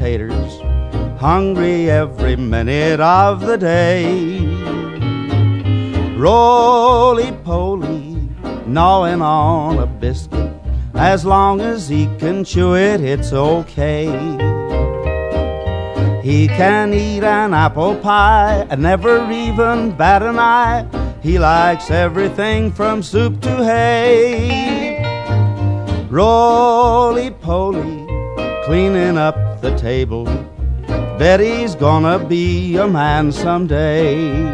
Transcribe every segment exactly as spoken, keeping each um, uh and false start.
taters, hungry every minute of the day. Roly-poly, gnawing on a biscuit, as long as he can chew it, it's okay. He can eat an apple pie and never even bat an eye. He likes everything from soup to hay. Roly-poly, cleaning up the table, bet he's gonna be a man someday.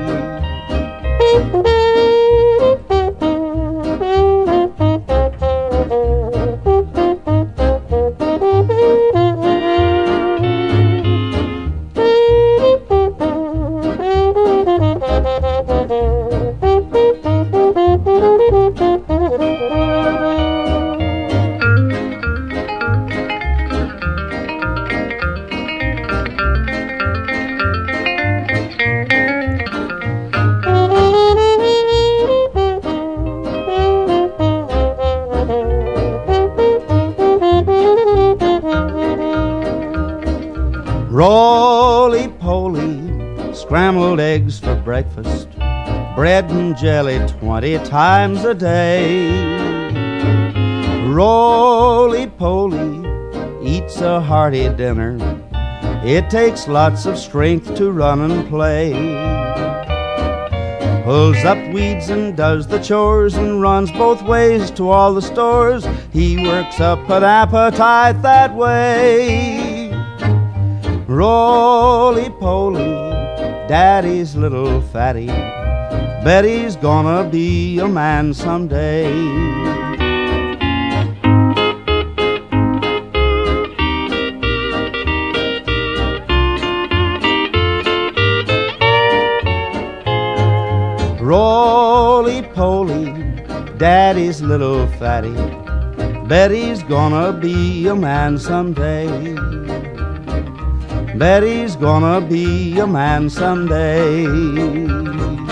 Roly-poly, scrambled eggs for breakfast, bread and jelly twenty times a day. Roly-poly eats a hearty dinner, it takes lots of strength to run and play. Pulls up weeds and does the chores and runs both ways to all the stores. He works up an appetite that way. Roly-poly, daddy's little fatty, bet he's gonna be a man someday. Roly-poly, daddy's little fatty, bet he's gonna be a man someday. Bet he's gonna be a man someday.